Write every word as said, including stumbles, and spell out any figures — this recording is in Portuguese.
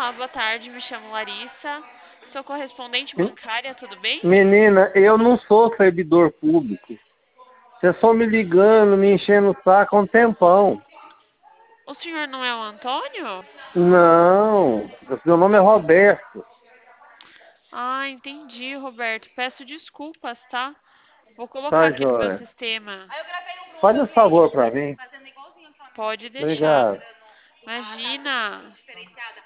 Olá, boa tarde. Me chamo Larissa. Sou correspondente Me- bancária, tudo bem? Menina, eu não sou servidor público. Você só me ligando, me enchendo o saco há um tempão. O senhor não é o Antônio? Não, meu nome é Roberto. Ah, entendi, Roberto. Peço desculpas, tá? Vou colocar Tá, aqui no meu joia? sistema. Faz um favor pra mim. Pode deixar. Obrigado. Imagina.